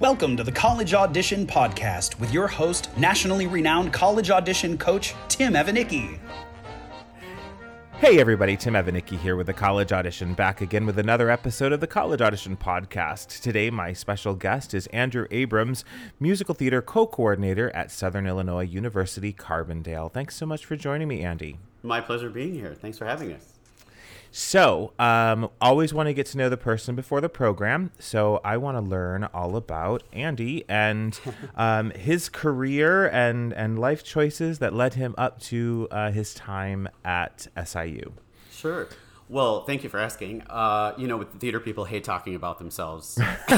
Welcome to the College Audition Podcast with your host, nationally renowned college audition coach, Tim Evanicki. Hey everybody, Tim Evanicki here with the College Audition, back again with another episode of the College Audition Podcast. Today, my special guest is Andrew Abrams, musical theater co-coordinator at Southern Illinois University, Carbondale. Thanks so much for joining me, Andy. My pleasure being here. Thanks for having us. So, always want to get to know the person before the program, so I want to learn all about Andy and his career and life choices that led him up to his time at SIU. Sure. Well, thank you for asking. Theater people hate talking about themselves.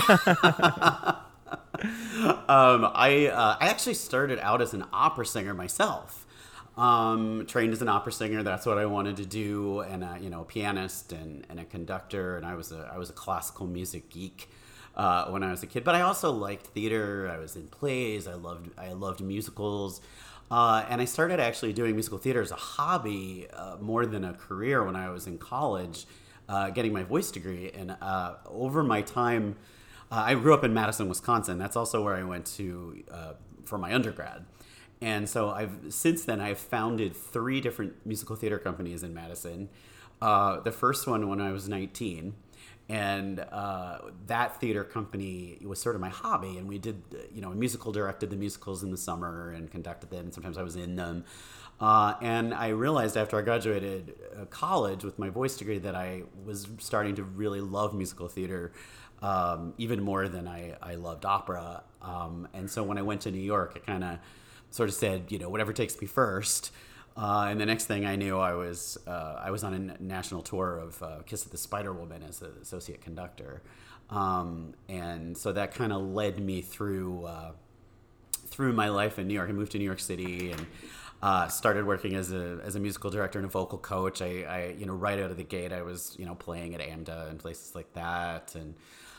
I actually started out as an opera singer myself. Trained as an opera singer. That's what I wanted to do, and a pianist and a conductor. And I was a classical music geek when I was a kid. But I also liked theater. I was in plays. I loved musicals, and I started actually doing musical theater as a hobby more than a career when I was in college, getting my voice degree. And over my time, I grew up in Madison, Wisconsin. That's also where I went to for my undergrad. And so since then I've founded 3 different musical theater companies in Madison. The first one when I was 19, and that theater company was sort of my hobby. And we did, directed the musicals in the summer and conducted them. And sometimes I was in them. And I realized after I graduated college with my voice degree that I was starting to really love musical theater even more than I loved opera. And so when I went to New York, I kind of sort of said, whatever takes me first. And the next thing I knew, I was on a national tour of Kiss of the Spider Woman as an associate conductor. And so that kind of led me through my life in New York. I moved to New York City and started working as a musical director and a vocal coach. I right out of the gate, I was, playing at AMDA and places like that. And,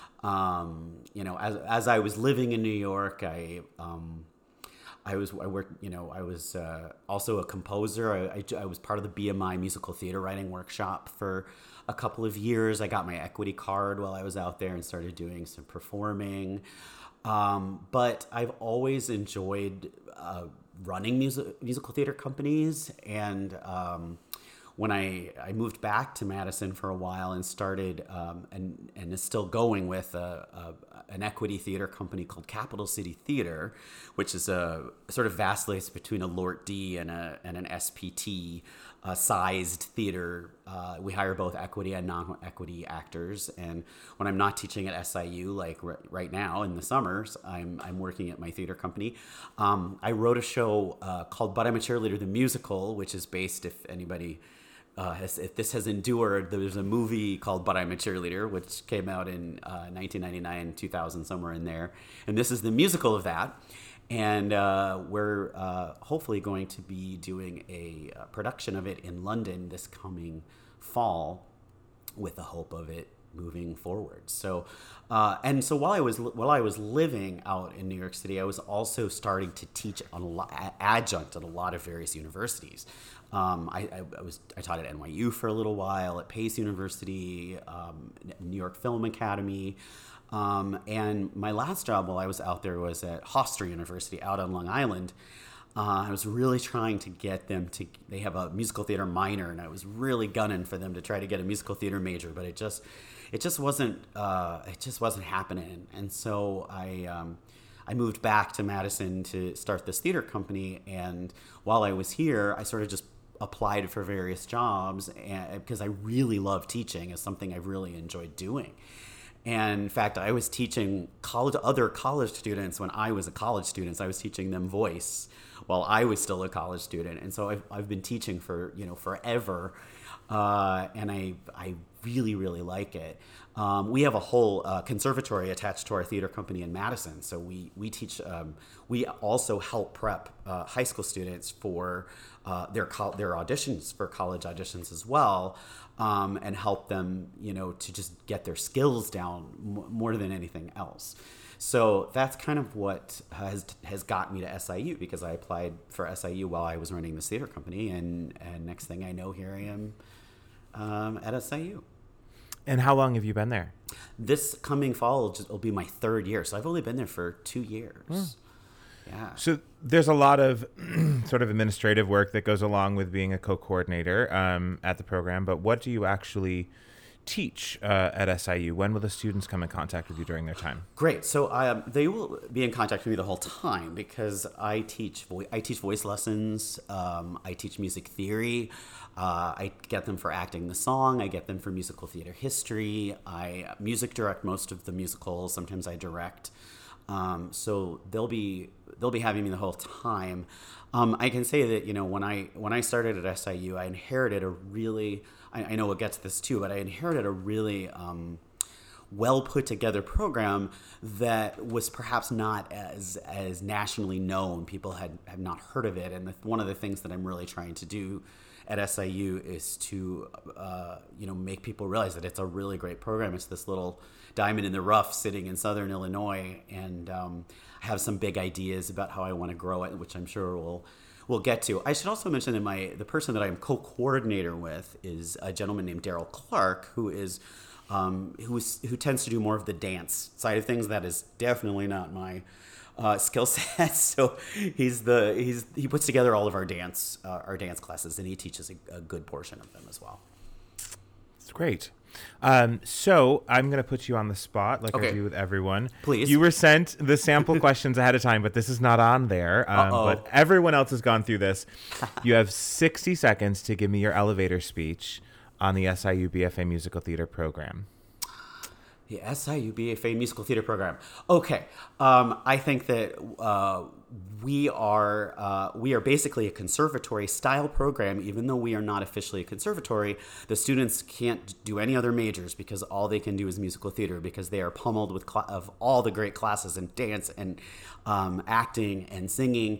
as I was living in New York, I was also a composer. I was part of the BMI musical theater writing workshop for a couple of years. I got my equity card while I was out there and started doing some performing. But I've always enjoyed running musical theater companies. And when I moved back to Madison for a while and started and is still going with an equity theater company called Capital City Theater, which is a sort of vastly between a LORT D and an SPT sized theater. We hire both equity and non-equity actors. And when I'm not teaching at SIU, like right now in the summers, I'm working at my theater company. I wrote a show called But I'm a Cheerleader, the musical, which is based, if anybody... if this has endured, there's a movie called But I'm a Cheerleader, which came out in 1999, 2000, somewhere in there. And this is the musical of that. And we're hopefully going to be doing a production of it in London this coming fall with the hope of it moving forward. So, so while I was living out in New York City, I was also starting to teach adjunct at a lot of various universities. I taught at NYU for a little while, at Pace University, New York Film Academy, and my last job while I was out there was at Hofstra University out on Long Island. I was really trying to get them to. They have a musical theater minor, and I was really gunning for them to try to get a musical theater major, but it just wasn't happening. And so I moved back to Madison to start this theater company, and while I was here, I sort of just applied for various jobs because I really love teaching. It's something I really enjoyed doing. And in fact, I was teaching other college students when I was a college student. So I was teaching them voice while I was still a college student. And so I've been teaching for forever, and I really, really like it. We have a whole conservatory attached to our theater company in Madison. So we teach. We also help prep high school students for their auditions for college auditions as well, and help them, to just get their skills down more than anything else. So that's kind of what has got me to SIU, because I applied for SIU while I was running this theater company, and next thing I know, here I am at SIU. And how long have you been there? this coming fall will be my third year. So I've only been there for 2 years. Yeah. So there's a lot of sort of administrative work that goes along with being a co-coordinator at the program, but what do you actually teach at SIU? When will the students come in contact with you during their time? Great. So they will be in contact with me the whole time because I teach voice lessons. I teach music theory. I get them for acting the song. I get them for musical theater history. I music direct most of the musicals. Sometimes I direct. So they'll be having me the whole time. I can say that, when I started at SIU, I inherited a really, I know we'll get to this too, but I inherited a really well put together program that was perhaps not as nationally known. People had not heard of it. And one of the things that I'm really trying to do at SIU is to, make people realize that it's a really great program. It's this little diamond in the rough sitting in Southern Illinois. And I have some big ideas about how I want to grow it, which I'm sure we'll get to. I should also mention that the person that I'm co-coordinator with is a gentleman named Daryl Clark, who tends to do more of the dance side of things. That is definitely not my skill set. So he puts together all of our dance classes, and he teaches a good portion of them as well. That's great. So I'm going to put you on the spot like I do with everyone. Please. You were sent the sample questions ahead of time, but this is not on there. But everyone else has gone through this. You have 60 seconds to give me your elevator speech on the SIU BFA Musical Theater program. The SIU BFA Musical Theater program. Okay. I think that we are basically a conservatory style program. Even though we are not officially a conservatory, the students can't do any other majors because all they can do is musical theater, because they are pummeled with of all the great classes in dance and acting and singing.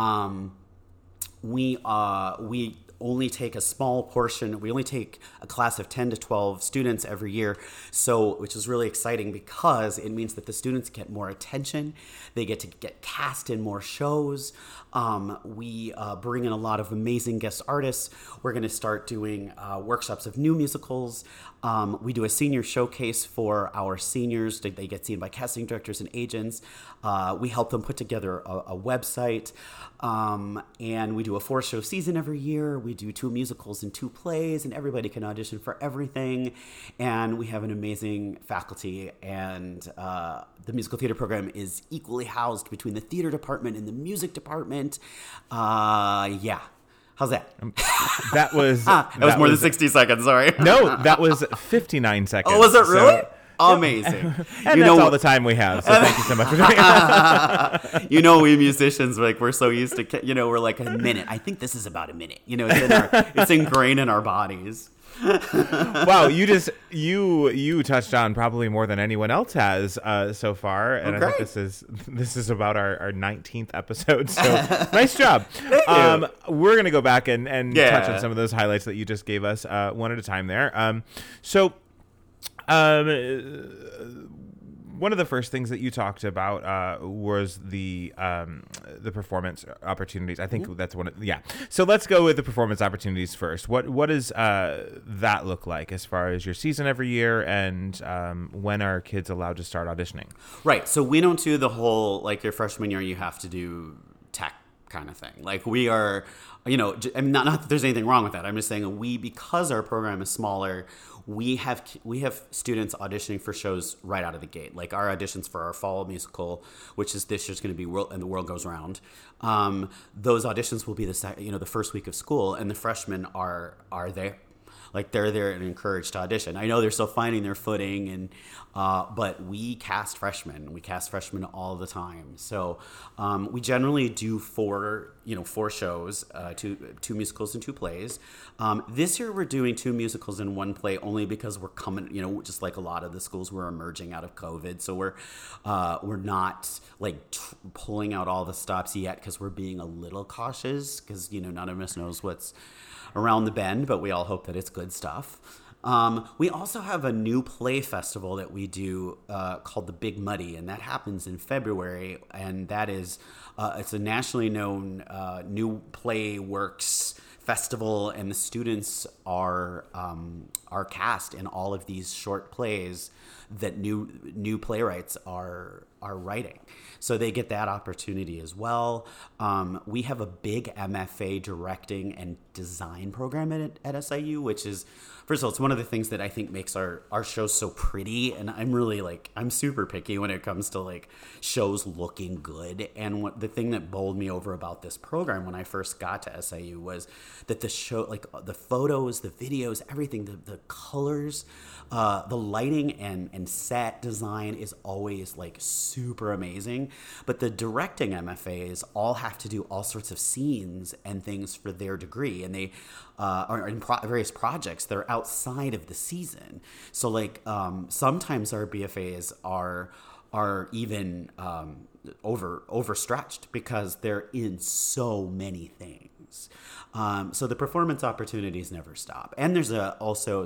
We only take a small portion. We only take a class of 10 to 12 students every year, which is really exciting because it means that the students get more attention. They get to get cast in more shows. We bring in a lot of amazing guest artists. We're going to start doing workshops of new musicals. We do a senior showcase for our seniors. They get seen by casting directors and agents. We help them put together a website. And we do a 4-show season every year. We do 2 musicals and 2 plays, and everybody can audition for everything. And we have an amazing faculty, and the musical theater program is equally housed between the theater department and the music department. Yeah. How's that? That was that was more than 60 seconds. Sorry. No, that was 59 seconds. Oh, was it really? Amazing. And that's all the time we have, so thank you so much for doing that. We musicians, we're so used to, we're like a minute. I think this is about a minute. It's ingrained in our bodies. Wow, you touched on probably more than anyone else has so far, and I think this is about our 19th episode. So nice job. We're gonna go back and touch on some of those highlights that you just gave us one at a time there. One of the first things that you talked about was the performance opportunities. I think that's one. So let's go with the performance opportunities first. What does that look like as far as your season every year, and when are kids allowed to start auditioning? Right. So we don't do the whole your freshman year you have to do tech kind of thing. We are, not that there's anything wrong with that. I'm just saying because our program is smaller, we have students auditioning for shows right out of the gate. Our auditions for our fall musical, which is this year's going to be And the World Goes Round. Those auditions will be the first week of school, and the freshmen are there. They're there and encouraged to audition. I know they're still finding their footing, but we cast freshmen. We cast freshmen all the time. So we generally do 4 shows, 2 musicals and 2 plays. This year we're doing 2 musicals and 1 play only because we're coming, just like a lot of the schools, we're emerging out of COVID. So we're not pulling out all the stops yet because we're being a little cautious because, none of us knows what's around the bend, but we all hope that it's good stuff. We also have a new play festival that we do called the Big Muddy, and that happens in February, and that is it's a nationally known new play works festival, and the students are are cast in all of these short plays that new playwrights are writing. So they get that opportunity as well. We have a big MFA directing and design program at SIU, which is, first of all, it's one of the things that I think makes our shows so pretty. And I'm really I'm super picky when it comes to shows looking good. And the thing that bowled me over about this program when I first got to SIU was that the show, the photos, the videos, everything, the colors, the lighting and set design is always super amazing. But the directing MFAs all have to do all sorts of scenes and things for their degree, and they are in various projects that are outside of the season. So sometimes our BFAs are even overstretched because they're in so many things. So the performance opportunities never stop. And there's also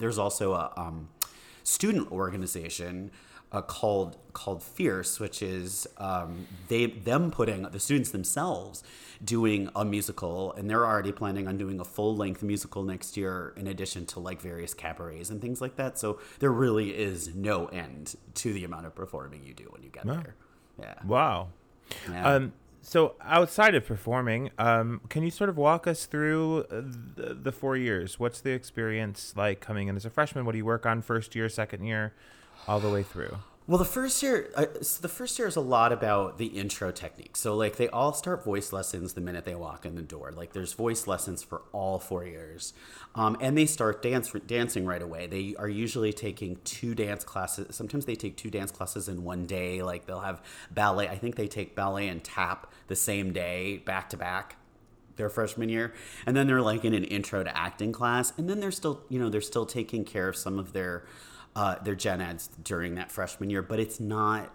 a student organization called Fierce, which is them putting the students themselves doing a musical, and they're already planning on doing a full-length musical next year in addition to various cabarets and things like that. So there really is no end to the amount of performing you do when you get there. Yeah. Wow. Yeah. So outside of performing, can you sort of walk us through the 4 years? What's the experience like coming in as a freshman? What do you work on first year, second year, all the way through? Well, the first year is a lot about the intro technique. So they all start voice lessons the minute they walk in the door. There's voice lessons for all 4 years. And they start dancing right away. They are usually taking 2 dance classes. Sometimes they take 2 dance classes in one day. They'll have ballet. I think they take ballet and tap the same day, back to back, their freshman year. And then they're in an intro to acting class. And then they're still taking care of some of their gen eds during that freshman year, but it's not,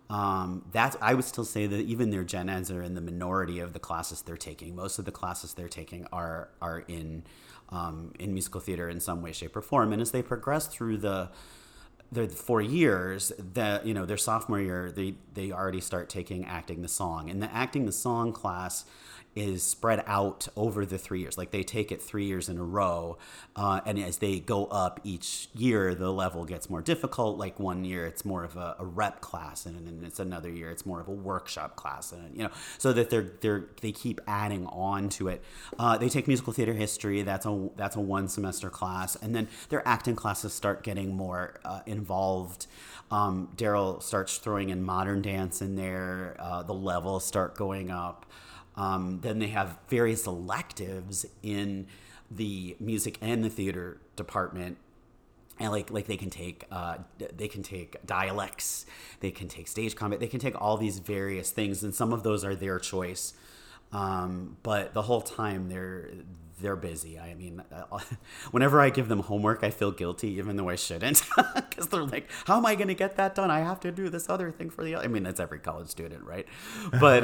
I would still say that even their gen eds are in the minority of the classes they're taking. Most of the classes they're taking are in musical theater in some way, shape, or form. And as they progress through the 4 years, their sophomore year, they already start taking acting the song. And the acting the song class is spread out over the 3 years. They take it 3 years in a row. And as they go up each year, the level gets more difficult. 1 year, it's more of a rep class. And then it's another year, it's more of a workshop class. And, so that they keep adding on to it. They take musical theater history. That's a 1 semester class. And then their acting classes start getting more involved. Daryl starts throwing in modern dance in there. The levels start going up. Then they have various electives in the music and the theater department, and they can take dialects, they can take stage combat, they can take all these various things, and some of those are their choice. But the whole time they're busy. I mean, whenever I give them homework, I feel guilty, even though I shouldn't, because they're how am I going to get that done? I have to do this other thing for the other. I mean, that's every college student, right? But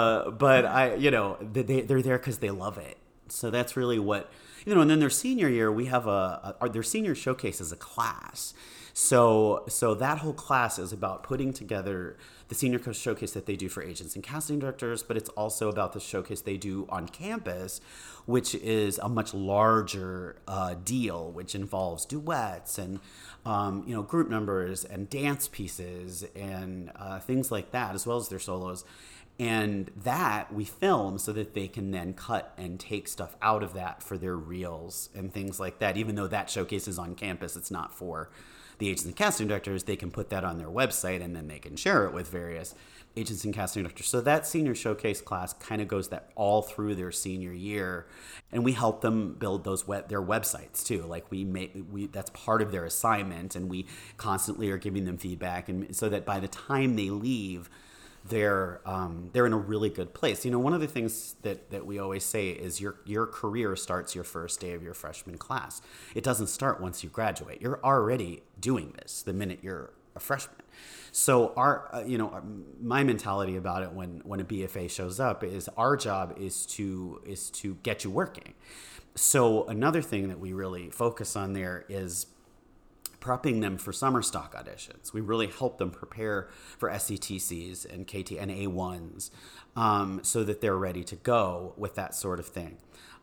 they're there because they love it. So that's really what, and then their senior year, we have their senior showcase is a class. So that whole class is about putting together the senior showcase that they do for agents and casting directors, but it's also about the showcase they do on campus, which is a much larger deal, which involves duets and group numbers and dance pieces and things like that, as well as their solos. And that we film so that they can then cut and take stuff out of that for their reels and things like that. Even though that showcase is on campus, it's not for the agents and casting directors. They can put that on their website and then they can share it with various agents and casting directors. So that senior showcase class kind of goes that all through their senior year, and we help them build their websites too. We that's part of their assignment, and we constantly are giving them feedback, and so that by the time they leave, they're in a really good place. One of the things that we always say is your career starts your first day of your freshman class. It doesn't start once you graduate. You're already doing this the minute you're a freshman. So my mentality about it when a BFA shows up is our job is to get you working. So another thing that we really focus on there is prepping them for summer stock auditions. We really help them prepare for SCTCs and KT and A1s so that they're ready to go with that sort of thing.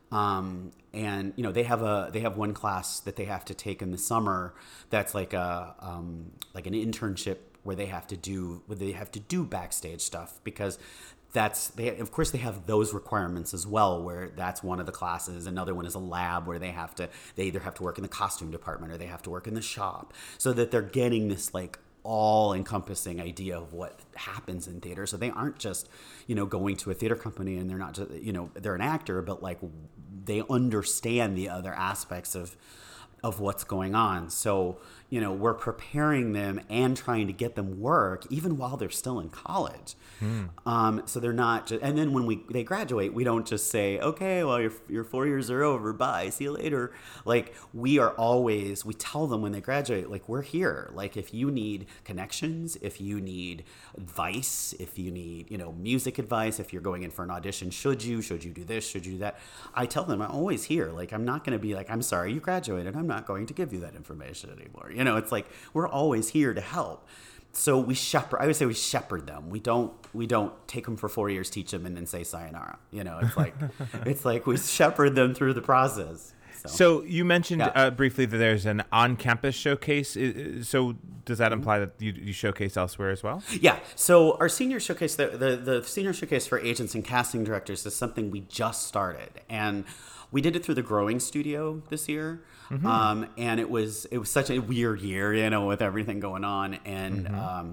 And they have one class that they have to take in the summer that's like an internship where they have to do backstage stuff, because of course they have those requirements as well, where that's one of the classes. Another one is a lab where they either have to work in the costume department or they have to work in the shop, so that they're getting this like all-encompassing idea of what happens in theater. So they aren't just going to a theater company and they're not just they're an actor, but like they understand the other aspects of what's going on. So we're preparing them and trying to get them work even while they're still in college. So they're not just, and then when they graduate, we don't just say, okay, well, your 4 years are over, bye, see you later. Like we tell them when they graduate, like, we're here. Like if you need connections, if you need advice, if you need music advice, if you're going in for an audition, should you do this, should you do that, I tell them I'm always here. Like I'm not going to be like, I'm sorry you graduated, I'm not going to give you that information anymore. It's like we're always here to help. So I would say we shepherd them. We don't take them for 4 years, teach them, and then say sayonara. It's like we shepherd them through the process. So you mentioned briefly that there's an on-campus showcase. So does that imply that you showcase elsewhere as well? Yeah. So our senior showcase, the senior showcase for agents and casting directors, is something we just started, and we did it through the Growing Studio this year. And it was such a weird year, with everything going on. And,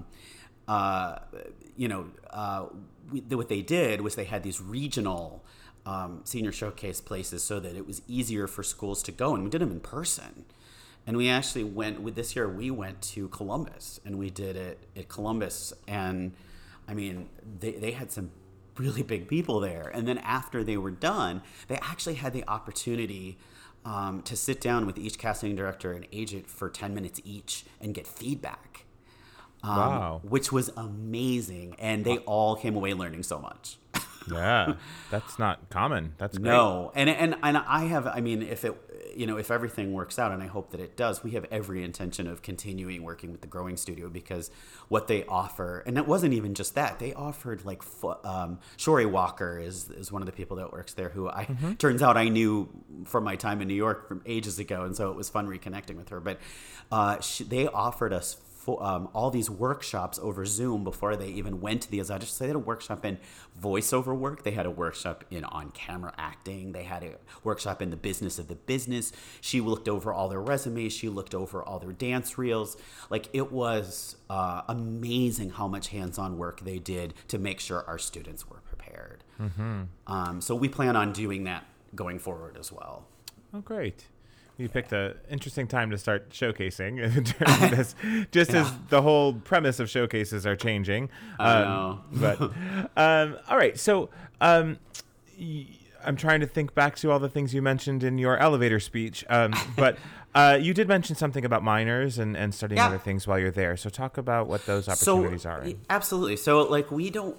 what they did was they had these regional senior showcase places so that it was easier for schools to go. And we did them in person. And we actually this year we went to Columbus, and we did it at Columbus. And I mean, they had some really big people there. And then after they were done, they actually had the opportunity to sit down with each casting director and agent for 10 minutes each and get feedback. Wow. Which was amazing. And they all came away learning so much. Yeah, that's not common. That's great. No. And if everything works out, and I hope that it does, we have every intention of continuing working with the Growing Studio, because what they offer, and it wasn't even just that, they offered like Shori Walker is one of the people that works there, who turns out I knew from my time in New York from ages ago, and so it was fun reconnecting with her. But they offered us all these workshops over Zoom before they even went to the auditions. So they had a workshop in voiceover work. They had a workshop in on-camera acting. They had a workshop in the business of the business. She looked over all their resumes. She looked over all their dance reels. Like, it was amazing how much hands-on work they did to make sure our students were prepared. So we plan on doing that going forward as well. Oh, great. You picked an interesting time to start showcasing, as the whole premise of showcases are changing. I know. But all right, so I'm trying to think back to all the things you mentioned in your elevator speech. But you did mention something about minors and studying other things while you're there. So talk about what those opportunities are. Absolutely. So like we don't.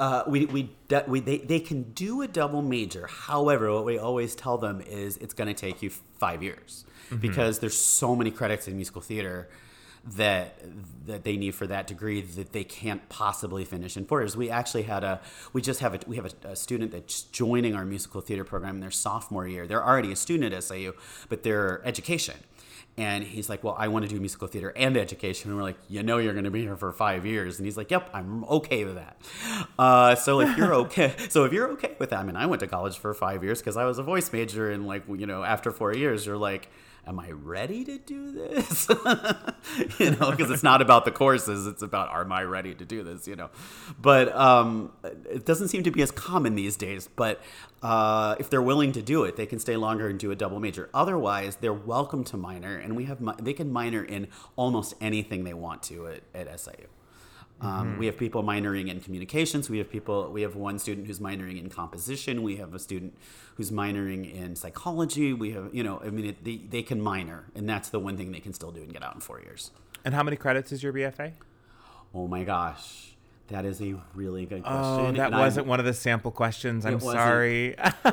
They can do a double major. However, what we always tell them is it's going to take you 5 years, because there's so many credits in musical theater that they need for that degree that they can't possibly finish in 4 years. We actually have a student that's joining our musical theater program in their sophomore year. They're already a student at SIU, but they're education. And he's like, well, I want to do musical theater and education. And we're like, you're going to be here for 5 years. And he's like, yep, I'm okay with that. So if you're okay with that, I mean, I went to college for 5 years because I was a voice major. And after 4 years, you're like, am I ready to do this? Because it's not about the courses. It's about, am I ready to do this? But it doesn't seem to be as common these days. But if they're willing to do it, they can stay longer and do a double major. Otherwise, they're welcome to minor, and they can minor in almost anything they want to at SIU. We have people minoring in communications. We have one student who's minoring in composition. We have a student who's minoring in psychology. We have, they can minor, and that's the one thing they can still do and get out in 4 years. And how many credits is your BFA? Oh my gosh. That is a really good question. Oh, that wasn't one of the sample questions. I'm sorry.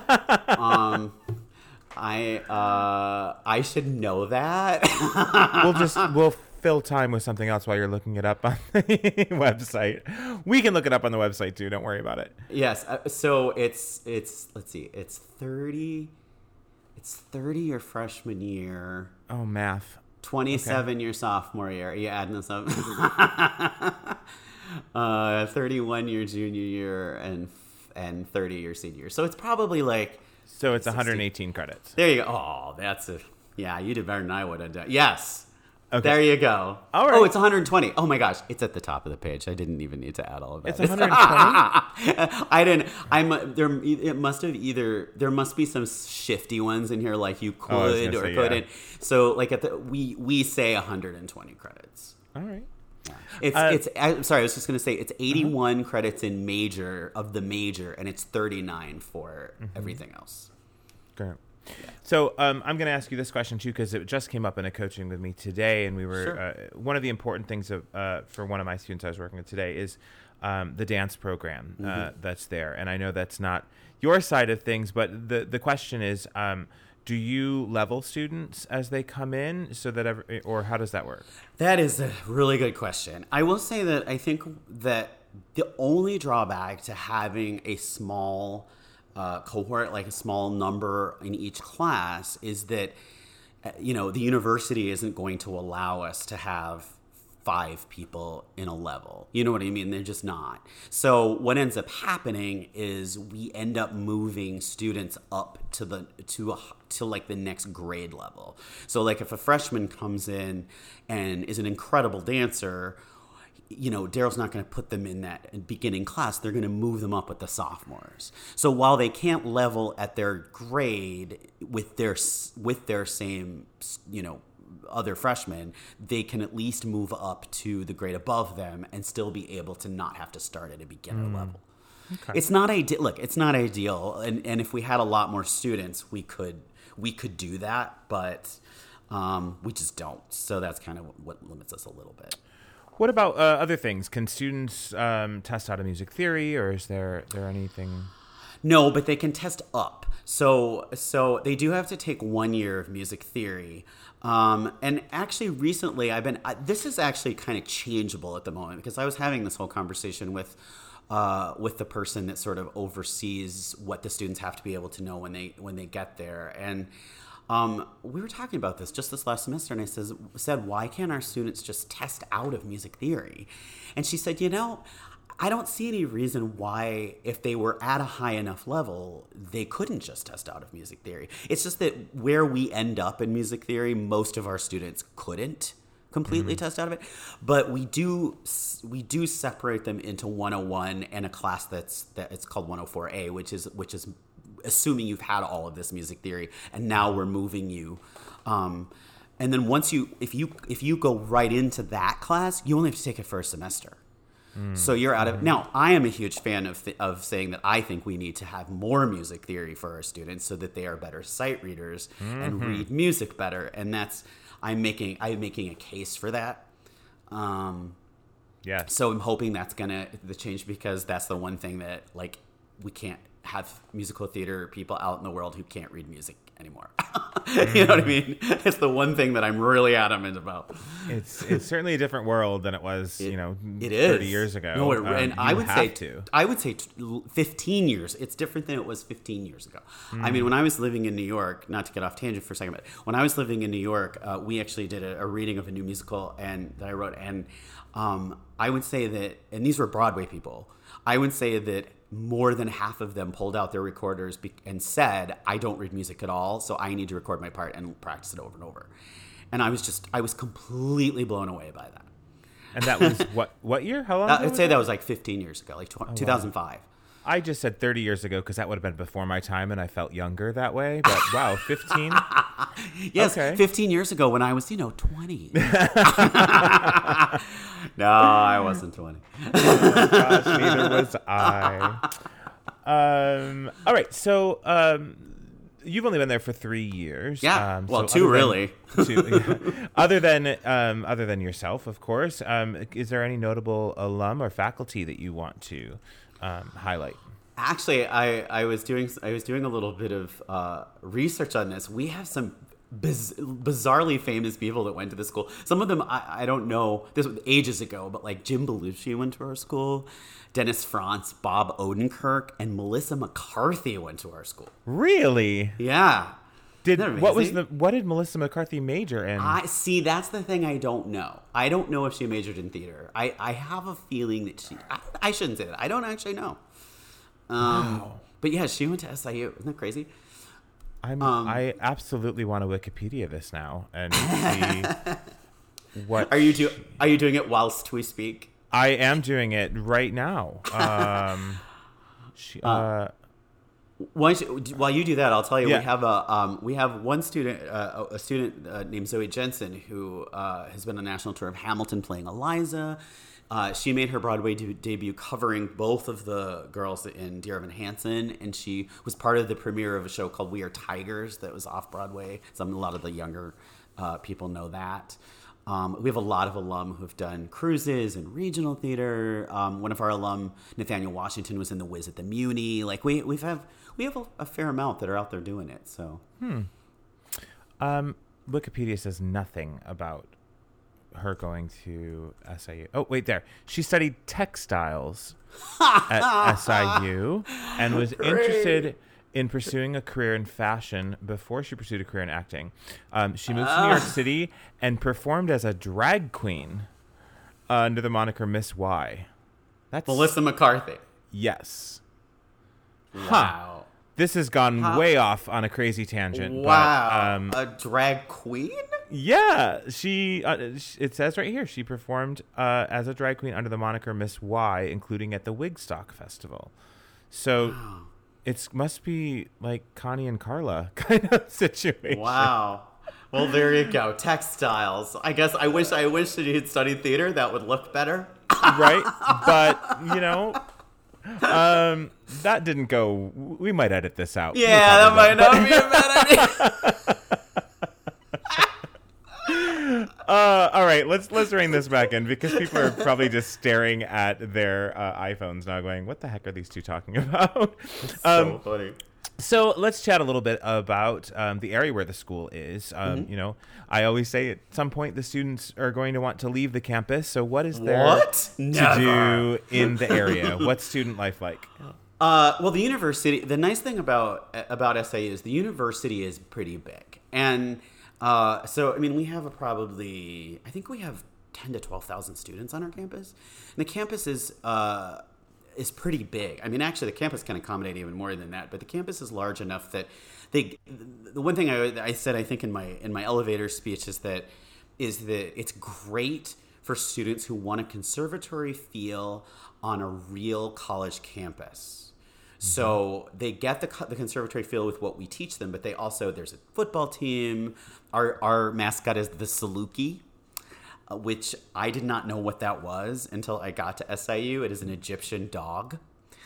I should know that. We'll fill time with something else while you're looking it up on the website. We can look it up on the website too. Don't worry about it. Yes. So it's let's see. It's 30. It's 30 your freshman year. Oh, math. 27 your sophomore year. Are you adding this up? 31 your junior year and 30 your senior year. So it's probably like... So it's 118 credits. There you go. Oh, that's a... Yeah, you did better than I would have done. Yes. Okay. There you go. All right. Oh, it's 120. Oh my gosh, it's at the top of the page. I didn't even need to add all of that. It's 120? I didn't. There. It must have either. There must be some shifty ones in here, like you could or couldn't. Yeah. So, like we say 120 credits. All right. Yeah. I'm sorry. I was just going to say it's 81 credits in major of the major, and it's 39 for everything else. Great. Yeah. So I'm going to ask you this question too, because it just came up in a coaching with me today, and we were one of the important things for one of my students I was working with today is the dance program that's there, and I know that's not your side of things, but the question is, do you level students as they come in, so that or how does that work? That is a really good question. I will say that I think that the only drawback to having a small cohort, like a small number in each class, is that the university isn't going to allow us to have 5 people in a level. You know what I mean? They're just not. So what ends up happening is we end up moving students up to like the next grade level. So like if a freshman comes in and is an incredible dancer, Daryl's not going to put them in that beginning class. They're going to move them up with the sophomores. So while they can't level at their grade with their same, other freshmen, they can at least move up to the grade above them and still be able to not have to start at a beginner level. Okay. It's not ideal. Look, it's not ideal. And if we had a lot more students, we could do that, but we just don't. So that's kind of what limits us a little bit. What about other things? Can students test out of music theory, or is there anything? No, but they can test up. So they do have to take 1 year of music theory. And actually, recently, this is actually kind of changeable at the moment, because I was having this whole conversation with the person that sort of oversees what the students have to be able to know when they get there. And we were talking about this just this last semester, and I said, why can't our students just test out of music theory? And she said, I don't see any reason why, if they were at a high enough level, they couldn't just test out of music theory. It's just that where we end up in music theory, most of our students couldn't completely test out of it. But we do separate them into 101 and a class that it's called 104A, which is assuming you've had all of this music theory, and now we're moving you. And then if you go right into that class, you only have to take it for a semester. So you're out of... Now, I am a huge fan of saying that I think we need to have more music theory for our students so that they are better sight readers and read music better. And I'm making a case for that. Yeah. So I'm hoping that's gonna change, because that's the one thing that, like, we can't have musical theater people out in the world who can't read music anymore. You know what I mean? It's the one thing that I'm really adamant about. It's certainly a different world than it was, it 30 years ago. No, and I would say 15 years. It's different than it was 15 years ago. I mean, when I was living in New York, not to get off tangent for a second, but when I was living in New York, we actually did a reading of a new musical that I wrote, and I would say that, and these were Broadway people, I would say that more than half of them pulled out their recorders and said, I don't read music at all, so I need to record my part and practice it over and over. And I was completely blown away by that. And that was what year? How long ago? I'd say that was like 15 years ago, like 2005. Wow. I just said 30 years ago because that would have been before my time, and I felt younger that way. But wow, 15? Yes, okay. 15 years ago when I was, 20. No, I wasn't 20. Oh my gosh, neither was I. All right, so you've only been there for 3 years. Yeah, well, 2 really. Other than yourself, of course. Is there any notable alum or faculty that you want to highlight? Actually, I was doing a little bit of research on this. We have some bizarrely famous people that went to the school. Some of them I don't know. This was ages ago, but like Jim Belushi went to our school. Dennis Franz, Bob Odenkirk, and Melissa McCarthy went to our school. Really? Yeah. What did Melissa McCarthy major in? I see. That's the thing I don't know. I don't know if she majored in theater. I have a feeling that she. I shouldn't say that. I don't actually know. Wow. But yeah, she went to SIU. Isn't that crazy? I absolutely want to Wikipedia this now and see what. Are you doing it whilst we speak? I am doing it right now. While you do that, I'll tell you Yeah. we have one student, a student named Zoe Jensen, who has been on a national tour of Hamilton playing Eliza. She made her Broadway debut covering both of the girls in Dear Evan Hansen, and she was part of the premiere of a show called We Are Tigers that was off Broadway. A lot of the younger people know that. We have a lot of alum who have done cruises and regional theater. One of our alum, Nathaniel Washington, was in The Wiz at the Muni. Like we have a fair amount that are out there doing it. So, Wikipedia says nothing about her going to SIU. Oh, wait, there. She studied textiles at SIU and was interested in pursuing a career in fashion before she pursued a career in acting. She moved to New York City and performed as a drag queen under the moniker Miss Y. That's Melissa McCarthy. Yes. Wow. This has gone way off on a crazy tangent. Wow. But, a drag queen? Yeah. She. It says right here she performed as a drag queen under the moniker Miss Y, including at the Wigstock Festival. So... Wow. It must be like Connie and Carla kind of situation. Wow. Well, there you go. Textiles. I guess I wish that you had studied theater. That would look better. Right? But, that didn't go. We might edit this out. Yeah, that might not be a bad idea. All right, let's rein this back in because people are probably just staring at their iPhones now going, what the heck are these two talking about? So funny. So let's chat a little bit about the area where the school is. I always say at some point the students are going to want to leave the campus. So what is there to do in the area? What's student life like? Well, the university, the nice thing about SIU is the university is pretty big. And so, I mean, we have I think we have 10 to 12,000 students on our campus. And the campus is pretty big. I mean, actually, the campus can accommodate even more than that. But the campus is large enough that the one thing I said, I think in my elevator speech is that it's great for students who want a conservatory feel on a real college campus. So they get the conservatory feel with what we teach them, but there's a football team. Our mascot is the Saluki, which I did not know what that was until I got to SIU. It is an Egyptian dog.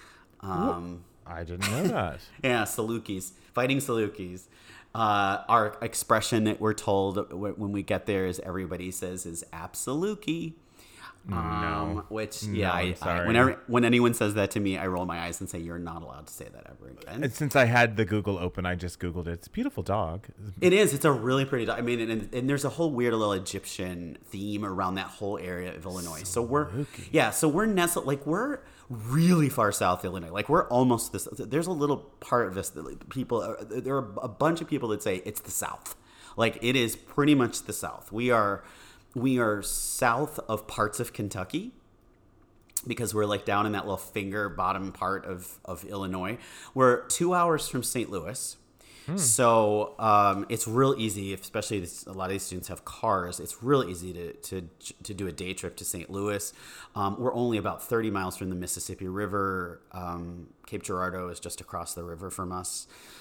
I didn't know that. Yeah, Salukis, fighting Salukis. Our expression that we're told when we get there is everybody says is absoluki. No. When anyone says that to me, I roll my eyes and say, "You're not allowed to say that ever again." And since I had the Google open, I just Googled it. It's a beautiful dog. It is. It's a really pretty dog. I mean, and there's a whole weird little Egyptian theme around that whole area of Illinois. So we're nestled. Like we're really far south Illinois. Like we're almost this. There's a little part of this that there are a bunch of people that say it's the South. Like it is pretty much the South. We are south of parts of Kentucky because we're like down in that little finger bottom part of Illinois. We're 2 hours from St. Louis. So it's real easy, especially a lot of these students have cars. It's real easy to do a day trip to St. Louis. We're only about 30 miles from the Mississippi River. Cape Girardeau is just across the river from us.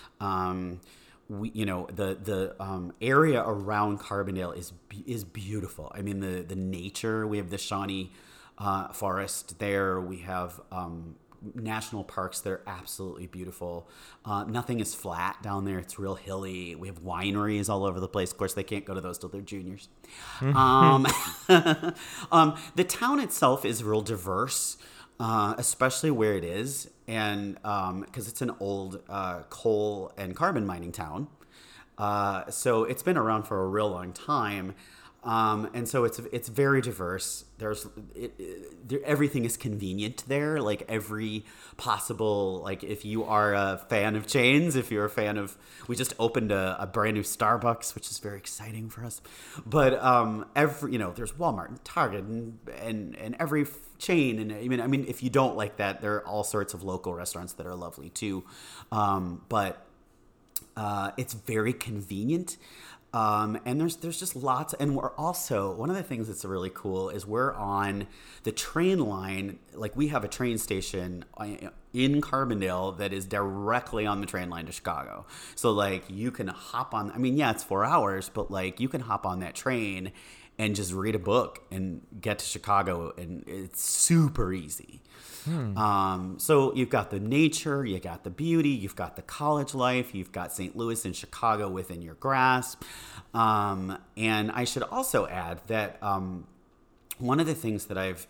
The area around Carbondale is beautiful. I mean, the nature. We have the Shawnee Forest there. We have national parks that are absolutely beautiful. Nothing is flat down there. It's real hilly. We have wineries all over the place. Of course, they can't go to those till they're juniors. The town itself is real diverse. Especially where it is, and because it's an old coal and carbon mining town, so it's been around for a real long time. And so it's very diverse. Everything is convenient there. Like every possible, like if you are a fan of chains, if you're a fan of, we just opened a brand new Starbucks, which is very exciting for us. But there's Walmart and Target and every chain. And I mean, if you don't like that, there are all sorts of local restaurants that are lovely too. But it's very convenient. And there's just lots, and we're also, one of the things that's really cool is we're on the train line. Like we have a train station in Carbondale that is directly on the train line to Chicago. So like you can hop on, I mean, yeah, it's 4 hours, but like you can hop on that train and just read a book and get to Chicago, and it's super easy. So you've got the nature, you got the beauty, you've got the college life, you've got St. Louis and Chicago within your grasp. And I should also add that one of the things that I've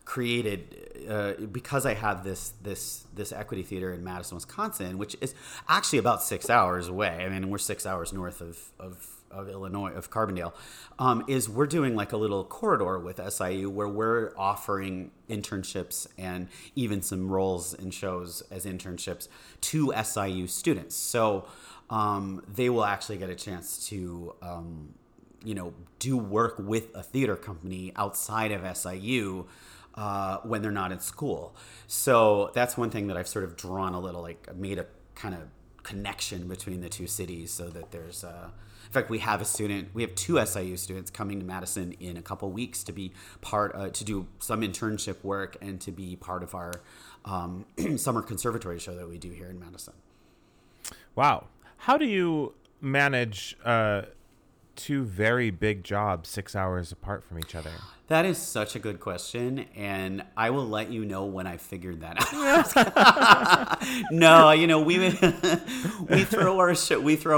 created because I have this Equity Theater in Madison, Wisconsin, which is actually about 6 hours away. I mean, we're 6 hours north of Illinois, of Carbondale, is we're doing like a little corridor with SIU where we're offering internships and even some roles in shows as internships to SIU students. So they will actually get a chance to, do work with a theater company outside of SIU when they're not in school. So that's one thing that I've sort of drawn a little, like made a kind of connection between the two cities so that there's in fact, we have two SIU students coming to Madison in a couple weeks to be to do some internship work and to be part of our summer conservatory show that we do here in Madison. Wow. How do you manage two very big jobs 6 hours apart from each other? That is such a good question, and I will let you know when I figured that out. No, we throw our show.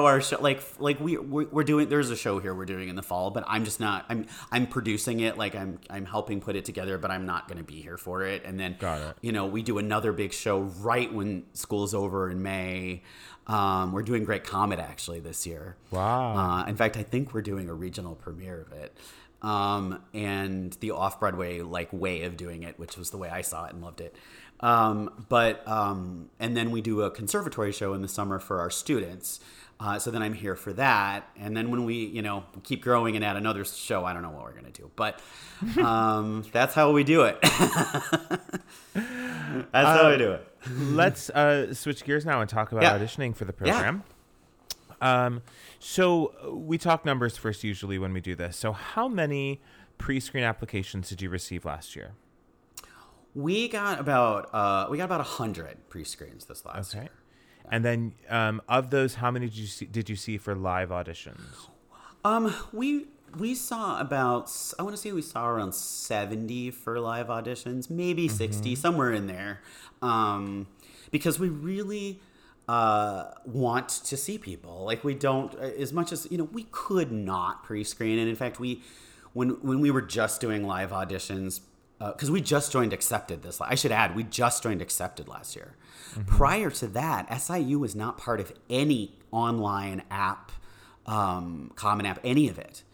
We're doing. There's a show here we're doing in the fall, but I'm just not. I'm producing it. Like I'm helping put it together, but I'm not going to be here for it. And then, got it. We do another big show right when school's over in May. We're doing Great Comet actually this year. Wow. In fact, I think we're doing a regional premiere of it. And the off-Broadway way of doing it, which was the way I saw it and loved it. And then we do a conservatory show in the summer for our students. So then I'm here for that. And then when we, keep growing and add another show, I don't know what we're going to do, but, that's how we do it. That's how we do it. Let's, switch gears now and talk about auditioning for the program. Yeah. So we talk numbers first usually when we do this. So how many pre-screen applications did you receive last year? We got about 100 pre-screens this last year. And then of those, how many did you see for live auditions? We saw about, I want to say we saw around 70 for live auditions, maybe 60, somewhere in there. Because we really want to see people. Like we don't, as much as, we could not pre-screen. And in fact, when we were just doing live auditions, because we just joined Accepted I should add, we just joined Accepted last year. Prior to that, SIU was not part of any online app, Common App, any of it.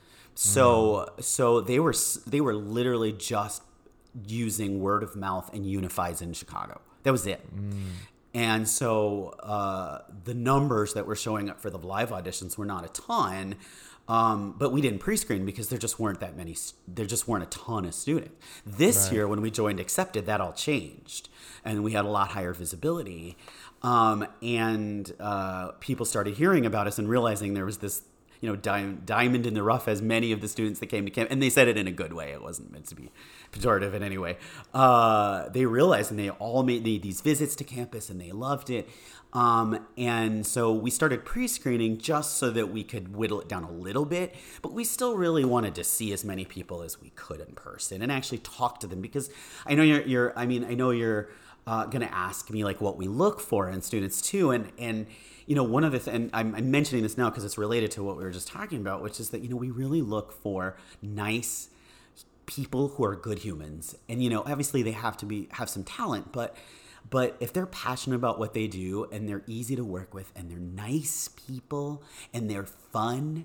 So they were literally just using word of mouth and Unifies in Chicago. That was it. And so the numbers that were showing up for the live auditions were not a ton, but we didn't pre-screen because there just weren't that many. There just weren't a ton of students. This year, when we joined Accepted, that all changed, and we had a lot higher visibility, and people started hearing about us and realizing there was this, diamond in the rough, as many of the students that came to camp, and they said it in a good way. It wasn't meant to be pejorative in any way. They realized, and they all made these visits to campus, and they loved it. And so we started pre-screening just so that we could whittle it down a little bit, but we still really wanted to see as many people as we could in person and actually talk to them, because I know you're going to ask me what we look for in students too. And one of the and I'm mentioning this now because it's related to what we were just talking about, which is that, we really look for nice people who are good humans. And, obviously they have to have some talent, but if they're passionate about what they do and they're easy to work with and they're nice people and they're fun,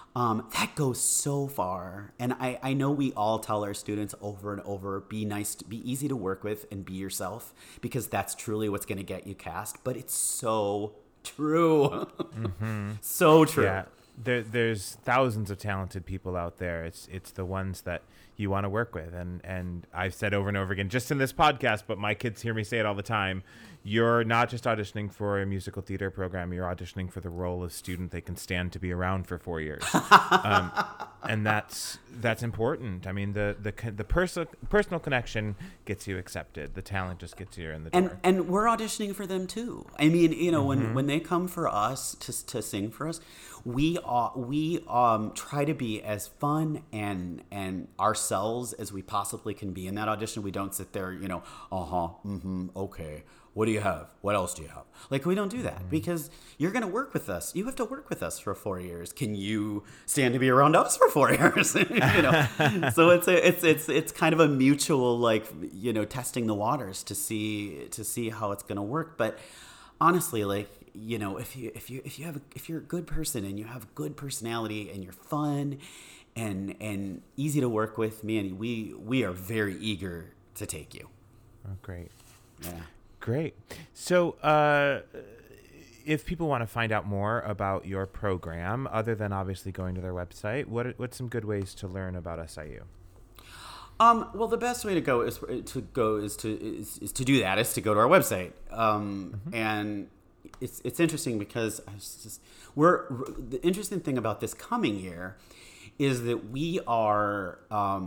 that goes so far. And I know we all tell our students over and over, be nice, be easy to work with, and be yourself, because that's truly what's going to get you cast. But it's so true. So true. Yeah. There's thousands of talented people out there. It's the ones that you want to work with. And I've said over and over again, just in this podcast, but my kids hear me say it all the time. You're not just auditioning for a musical theater program. You're auditioning for the role of student they can stand to be around for 4 years. And that's important. I mean, the personal connection gets you accepted. The talent just gets you in the door. And we're auditioning for them too. I mean, you know, when they come for us to sing for us, we try to be as fun and ourselves as we possibly can be in that audition. We don't sit there, you know, okay. What do you have? What else do you have? Like, we don't do that because you're going to work with us. You have to work with us for 4 years. Can you stand to be around us for 4 years? You know, so it's kind of a mutual, like, you know, testing the waters to see how it's going to work. But honestly, like, you know, if you're a good person and you have good personality and you're fun and easy to work with, man, we are very eager to take you. Oh, great. Yeah. Great. So if people want to find out more about your program, other than obviously going to their website, what's some good ways to learn about SIU? Well, the best way to go is to do that is to go to our website. And it's interesting because the interesting thing about this coming year is that we are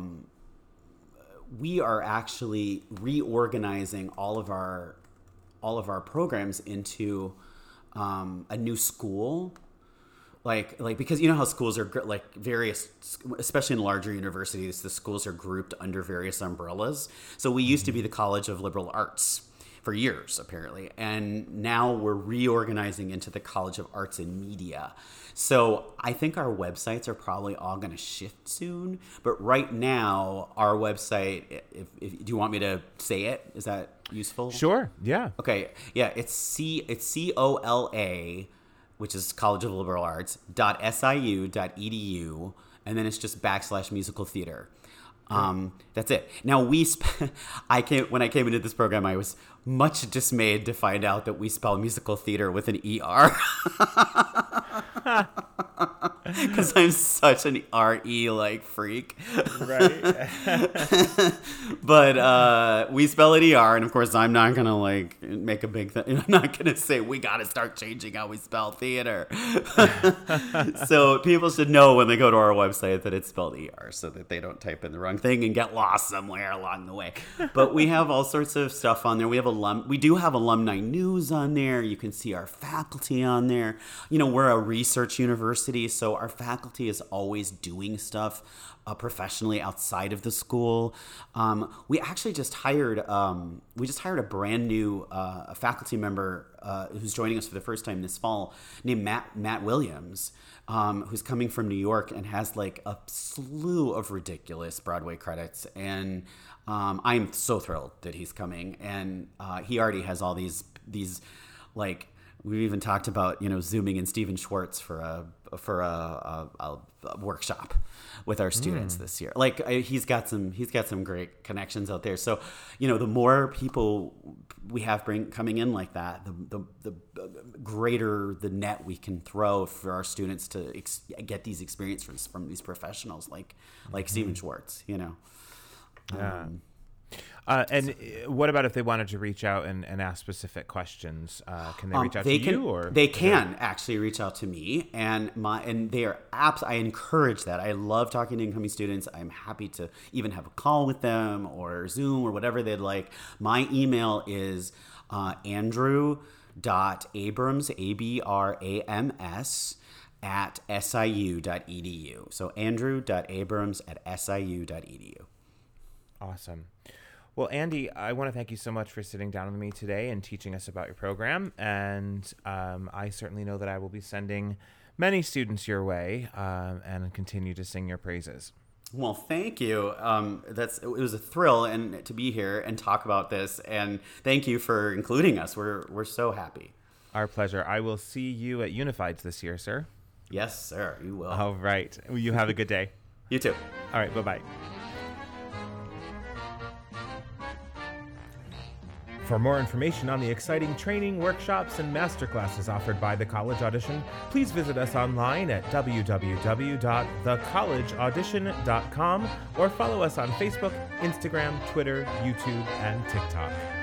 actually reorganizing all of our programs into a new school, like because you know how schools are like various, especially in larger universities, the schools are grouped under various umbrellas. So we used to be the College of Liberal Arts for years, apparently, and now we're reorganizing into the College of Arts and Media. So I think our websites are probably all going to shift soon. But right now, our website, if do you want me to say it? Is that useful? Sure. Yeah. Okay. Yeah. It's COLA, which is College of Liberal Arts, .siu.edu, and then it's just / musical theater. That's it. Now when I came into this program, I was much dismayed to find out that we spell musical theater with an ER. Because I'm such an RE like freak. Right. But we spell it ER, and of course I'm not gonna like make a big thing. I'm not gonna say we gotta start changing how we spell theater. So people should know when they go to our website that it's spelled ER, so that they don't type in the wrong thing and get lost somewhere along the way. But we have all sorts of stuff on there. We do have alumni news on there. You can see our faculty on there. You know, we're a research university, so our faculty is always doing stuff professionally outside of the school. We actually just hired a brand new faculty member who's joining us for the first time this fall, named Matt Williams, who's coming from New York and has like a slew of ridiculous Broadway credits. And I'm so thrilled that he's coming. And he already has all these like, we've even talked about, you know, Zooming in Stephen Schwartz for a workshop with our students this year. Like he's got some great connections out there. So, you know, the more people we have coming in like that, the greater the net we can throw for our students to get these experiences from these professionals like Stephen Schwartz, you know. Yeah. And what about if they wanted to reach out and ask specific questions? Can they reach out to you? Or they can actually reach out to me, and they are apps. I encourage that. I love talking to incoming students. I'm happy to even have a call with them or Zoom or whatever they'd like. My email is andrew.abrams, ABRAMS, at siu.edu. So andrew.abrams at siu.edu. Awesome. Well, Andy, I want to thank you so much for sitting down with me today and teaching us about your program. And I certainly know that I will be sending many students your way and continue to sing your praises. Well, thank you. It was a thrill to be here and talk about this. And thank you for including us. We're so happy. Our pleasure. I will see you at Unifieds this year, sir. Yes, sir. You will. All right. Well, you have a good day. You too. All right. Bye-bye. For more information on the exciting training, workshops, and masterclasses offered by The College Audition, please visit us online at www.thecollegeaudition.com or follow us on Facebook, Instagram, Twitter, YouTube, and TikTok.